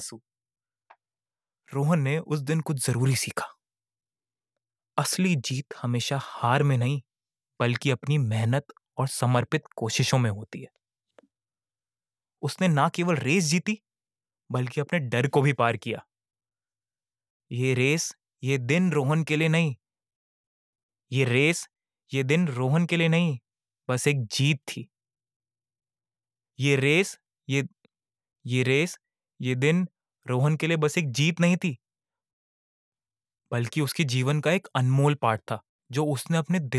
आंसू। रोहन ने उस दिन कुछ जरूरी सीखा। असली जीत हमेशा हार में नहीं, बल्कि अपनी मेहनत और समर्पित कोशिशों में होती है। उसने ना केवल रेस जीती, बल्कि अपने डर को भी पार किया। ये रेस, ये दिन रोहन के लिए नहीं, ये रेस, ये दिन रोहन के लिए नहीं, बस एक जीत थी। ये रेस, ये ये रेस, ये दिन रोहन के लिए बस एक जीत नहीं थी, बल्कि उसके जीवन का एक अनमोल पार्ट था, जो उसने अपने दिल